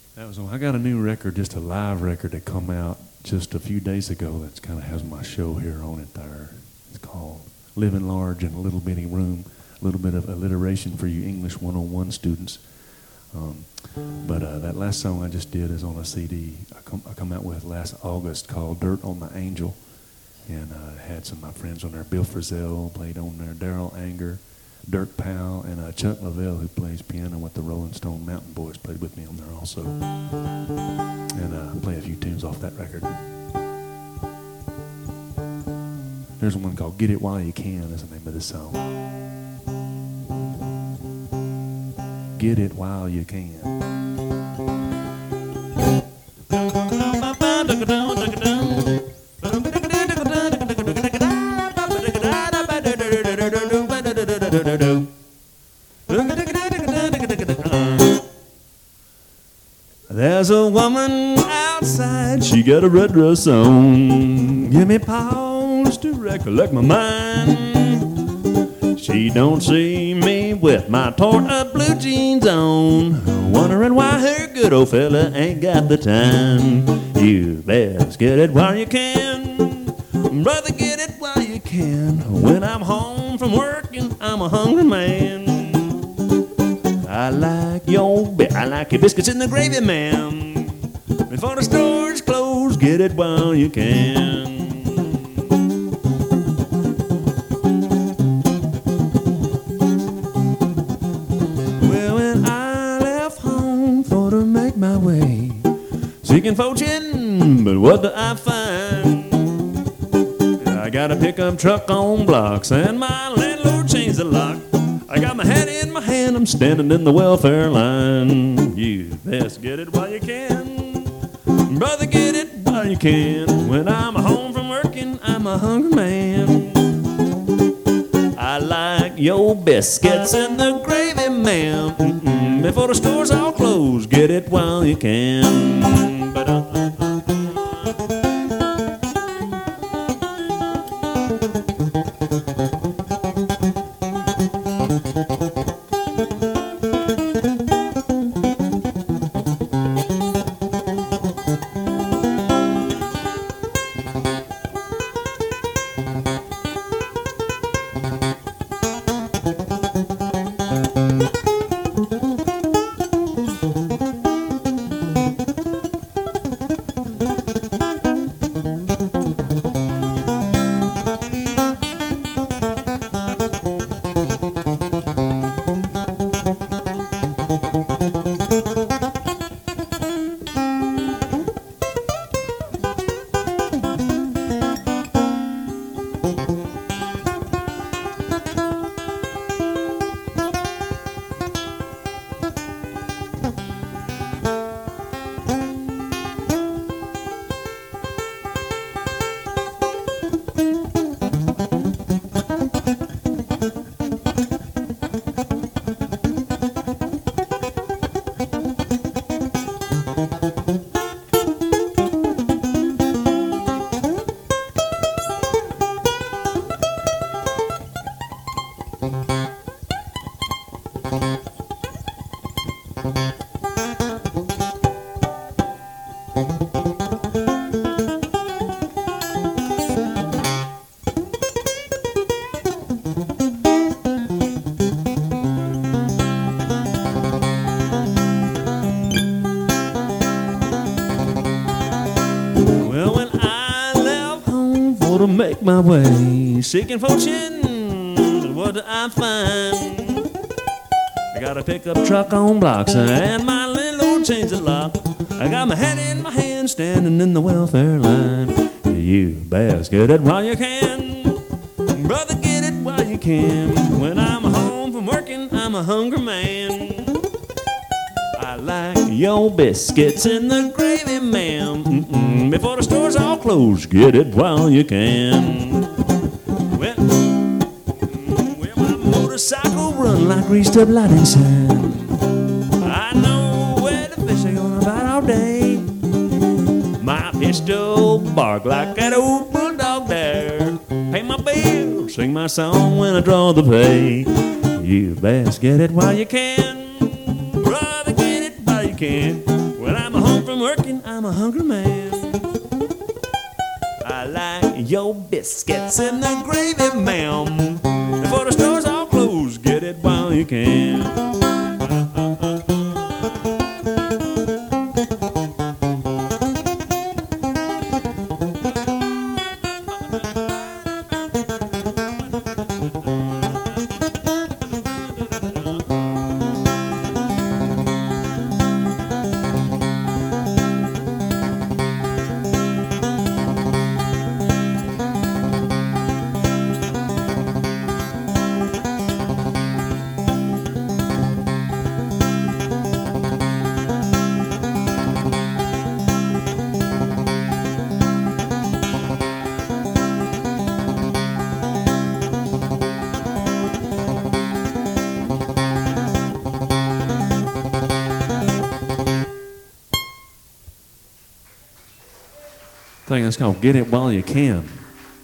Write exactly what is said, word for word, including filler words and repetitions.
That was on. I got a new record, just a live record that come out just a few days ago. That kind of has my show here on it there. It's called Living Large in a Little Bitty Room. A little bit of alliteration for you English one oh one students. Um, but uh, that last song I just did is on a C D I come, I come out with last August called Dirt on the Angel. And uh, had some of my friends on there. Bill Frisell played on there. Daryl Anger, Dirk Powell, and uh, Chuck Lavelle, who plays piano with the Rolling Stone Mountain Boys, played with me on there also. And uh, play a few tunes off that record. There's one called Get It While You Can is the name of the song. Get it while you can. There's a woman outside, she got a red dress on. Give me pause to recollect my mind. She don't see me with my torn up blue jeans on, wondering why her good old fella ain't got the time. You best get it while you can, brother, get it while you can. When I'm home from working, I'm a hungry man. I like your bi- I like your biscuits in the gravy, ma'am. Before the store's closed, get it while you can. Well, when I left home for to make my way, seeking fortune, but what do I find? I got a pickup truck on blocks, and my landlord changed the lock. I got my hat in my hand, I'm standing in the welfare line. You best get it while you can, brother, get it while you can. When I'm home from working, I'm a hungry man. I like your biscuits and the gravy, ma'am. Mm-mm. Before the store's all closed, get it while you can. Ba-da. To make my way, seeking fortune, what do I find? I got a pickup truck on blocks, and my landlord changed the lock. I got my hat in my hand, standing in the welfare line. You best get it while you can, brother, get it while you can. When I'm home from working, I'm a hungry man. I like your biscuits and the gravy, ma'am. Mm-mm. Before the store's all closed, get it while you can. Well, mm, well, my motorcycle run like greased up lightning sign. I know where the fish are gonna bite all day. My pistol bark like that old bulldog there. Pay my bills, sing my song when I draw the pay. You best get it while you can, brother, get it while you can. When I'm home from working, I'm a hungry man. I like your biscuits and the gravy, ma'am. Before the stores all close, get it while you can. Thing that's called Get It While You Can.